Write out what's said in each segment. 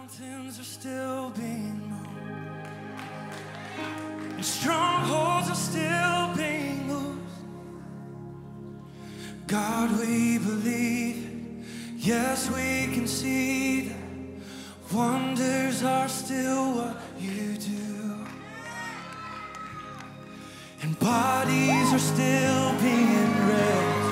Mountains are still being moved, and strongholds are still being loosed. God, we believe, yes, we can see that wonders are still what you do, and bodies are still being raised.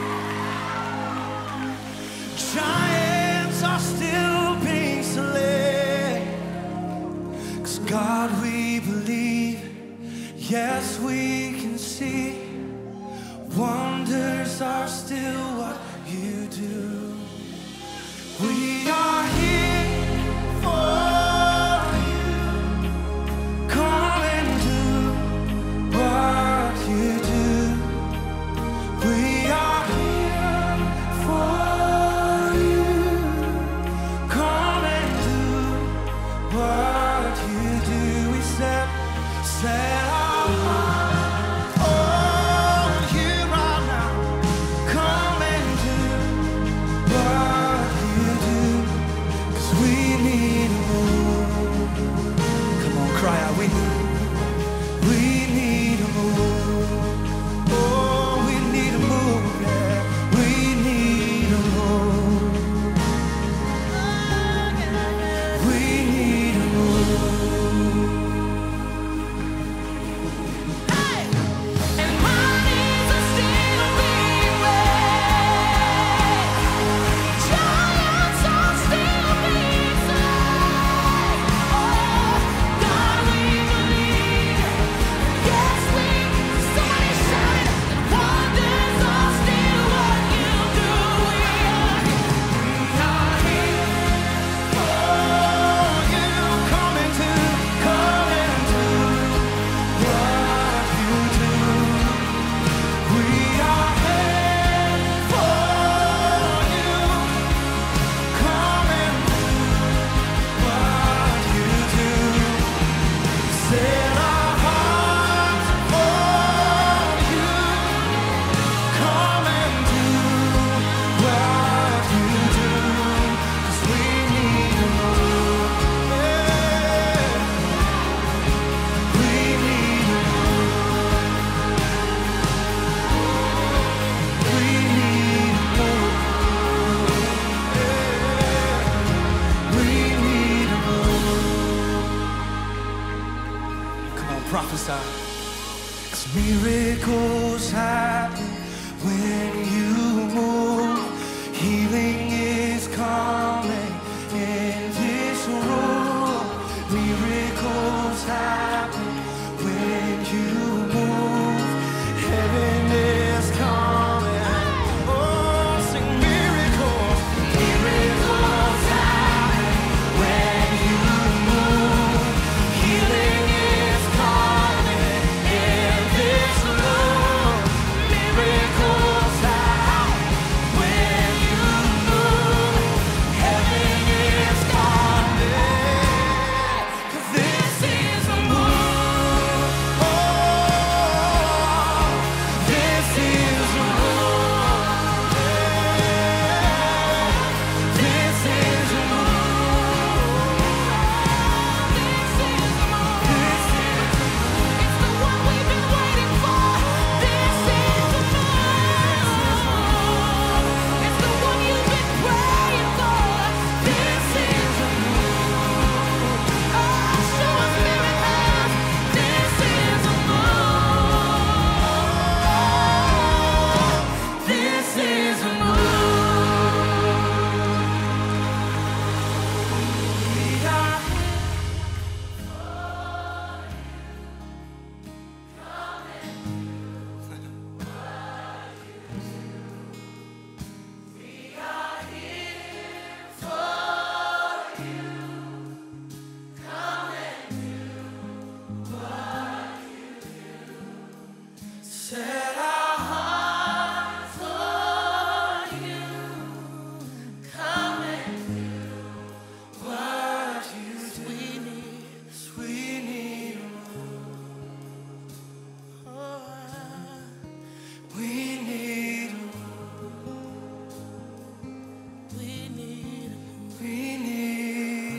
Giants are still being slain. 'Cause God, we believe, yes, we can see wonders are still what you do. We are here for you. Come and do what you do. We are here for you. Come and do what you do. We set our hearts on you right now. Come and do what you do, 'cause we need a move. Come on, cry out. We need a move. Oh, we need a move, yeah. We need a move. We need a move. And bodies are still being raised. Giants are still being slain. Oh, God, we believe. Yes, somebody shout it. Wonders are still what you do. We are here For you, come and do what you do. We are here for you. Come and do what you do. Set our hearts on you. Come and do what you do. 'Cause we need a move. Yeah. We need a move. We need a move. Yeah. We need a move. Come on, prophesy. 'Cause miracles happen when you move. Healing is coming in this room. Miracles happen when you move. Heaven is coming. Oh, sing miracles. Miracles happen when you move. Healing is coming in this room. Miracles happen when you move. Heaven is coming. 'Cause this is a move. Oh, this is a move. Yeah. This is a move. This is a move. This is It's the one we've been waiting for. This is the move. It's the one you've been praying for. This is a move. Oh, show us miracles. This is a move. This is a move. we are set our hearts on you. Come and do what you do. We need a move. Oh, we need a move. We need a move. We need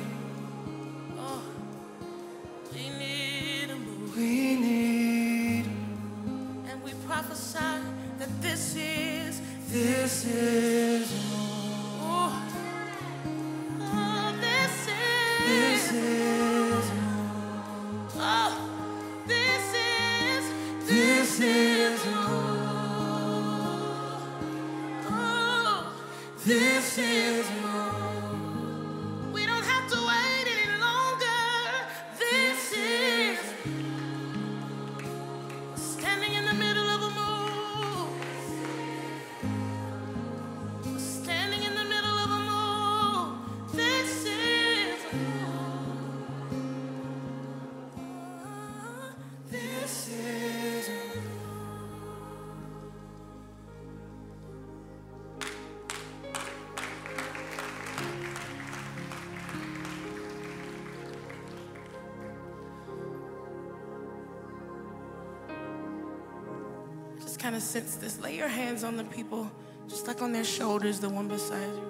kind of sense this. Lay your hands on the people, just like on their shoulders, the one beside you.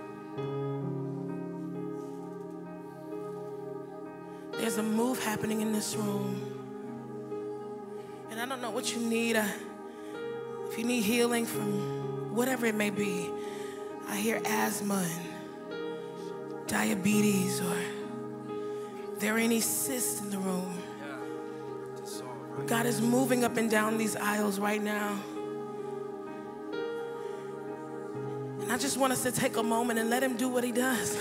There's a move happening in this room. And I don't know what you need. If you need healing from whatever it may be, I hear asthma and diabetes, or if there are any cysts in the room. God is moving up and down these aisles right now. And I just want us to take a moment and let him do what he does.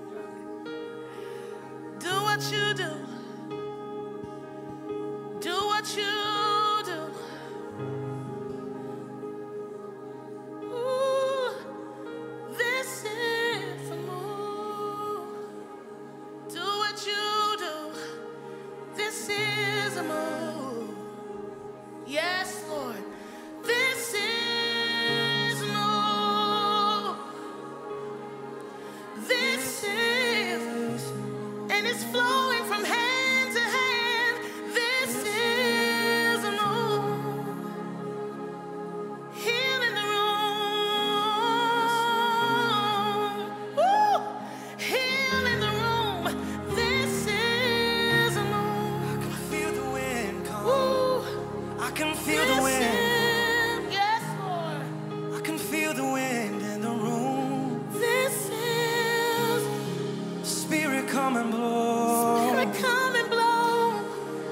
Do what you do. Do what you do. Ooh, this is a move. Do what you do. This is a move. Yes, Lord. This is a move. This is, and it's flowing from hand to hand. This is a move. Heal in the room. Woo! Heal in the room. This is a move. I can feel the wind come. Woo! I can feel the wind. Yes, Lord. I can feel the wind in the room. This is Spirit come and blow. Spirit come and blow.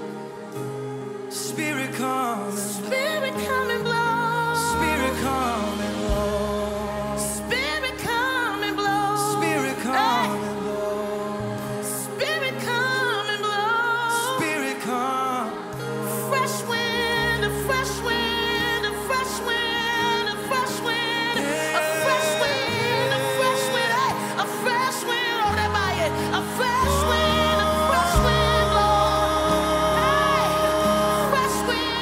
Spirit come and blow. Spirit come and blow. Spirit come and blow. Spirit come and blow. Spirit come and blow. Spirit come and blow. Spirit come. Fresh wind, a fresh wind, a fresh wind, a fresh wind, a fresh wind, a fresh wind, a fresh wind, oh, that by it, a fresh wind, blow. Hey, fresh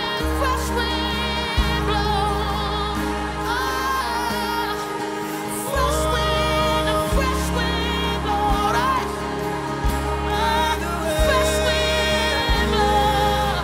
wind, blow. Ah, fresh wind, a fresh wind, blow. Right. Fresh wind, blow.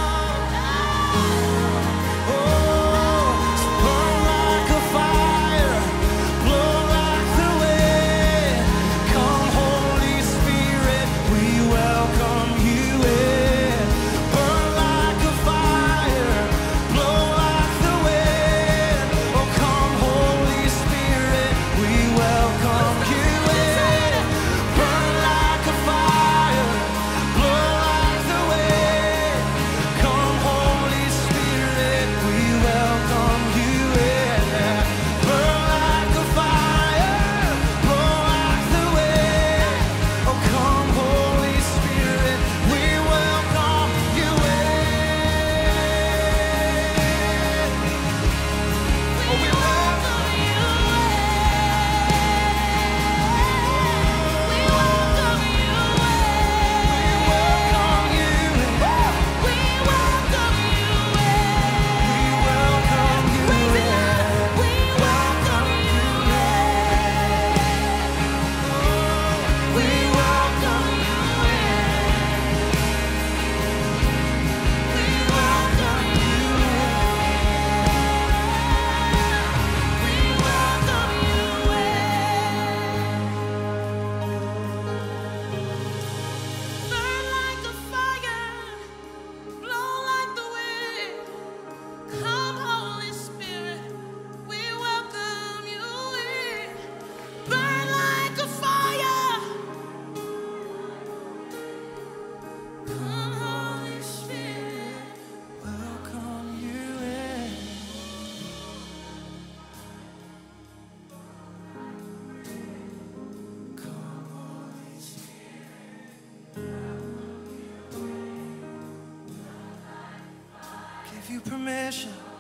Burn like a fire, blow like the wind. Come, Holy Spirit, we welcome you in. Burn like a fire, blow like the wind. Oh, come, Holy Spirit, we welcome you in. Burn like a fire, blow like the wind. Come, Holy Spirit, we welcome you in. Burn like a fire, blow like the wind. Oh, come, Holy Spirit, we welcome you in. Oh, we welcome you Burn like a fire, blow like the wind. Come, Holy Spirit, we welcome you in. Burn like a fire. Come, Holy Spirit. welcome you in. Give you permission